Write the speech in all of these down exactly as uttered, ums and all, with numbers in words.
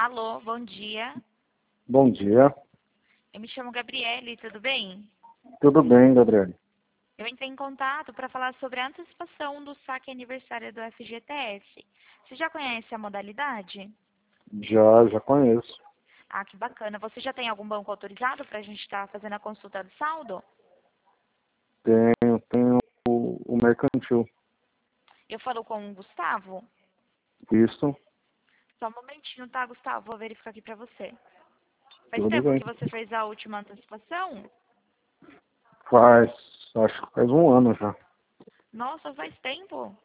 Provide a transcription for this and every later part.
Alô, bom dia. Bom dia. Eu me chamo Gabriele, tudo bem? Tudo bem, Gabriel? Eu entrei em contato para falar sobre a antecipação do saque aniversário do F G T S. Você já conhece a modalidade? Já, já conheço. Ah, que bacana. Você já tem algum banco autorizado para a gente estar fazendo a consulta do saldo? Tenho, tenho o, o mercantil. Eu falo com o Gustavo? Isso, Só um momentinho, tá, Gustavo? Vou verificar aqui para você. Faz tudo tempo bem. que você fez a última antecipação? Faz, acho que faz um ano já. Nossa, faz tempo.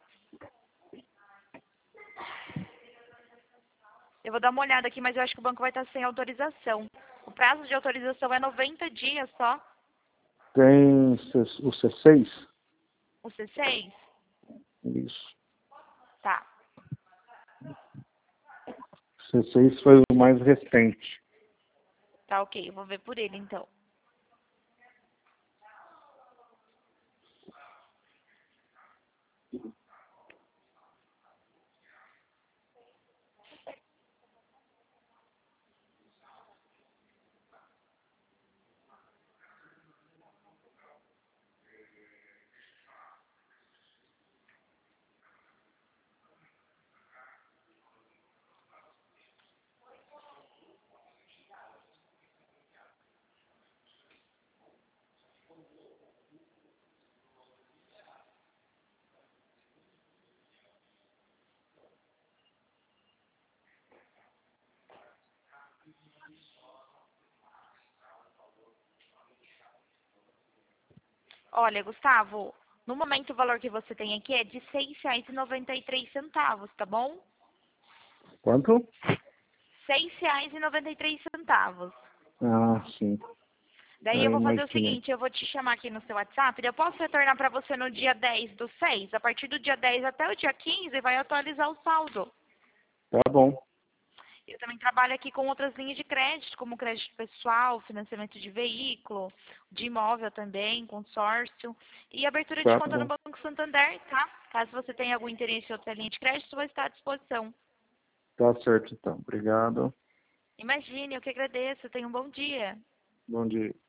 Eu vou dar uma olhada aqui, mas eu acho que o banco vai estar sem autorização. O prazo de autorização é noventa dias só. Tem C- o C seis? O C seis? Isso. Tá. C seis foi o mais recente. Tá ok, eu vou ver por ele então. Olha, Gustavo, no momento o valor que você tem aqui é de seis reais e noventa e três centavos, tá bom? Quanto? seis reais e noventa e três centavos. Ah, sim. Daí eu É, vou fazer o imaginei. seguinte, eu vou te chamar aqui no seu WhatsApp, eu posso retornar para você no dia dez do seis. A partir do dia dez até o dia quinze vai atualizar o saldo. Tá bom. Eu também trabalho aqui com outras linhas de crédito, como crédito pessoal, financiamento de veículo, de imóvel também, consórcio e abertura de Tá conta no bom. Banco Santander, tá? Caso você tenha algum interesse em outra linha de crédito, vai estar à disposição. Tá certo, então. Obrigado. Imagine, eu que agradeço. Tenha um bom dia. Bom dia.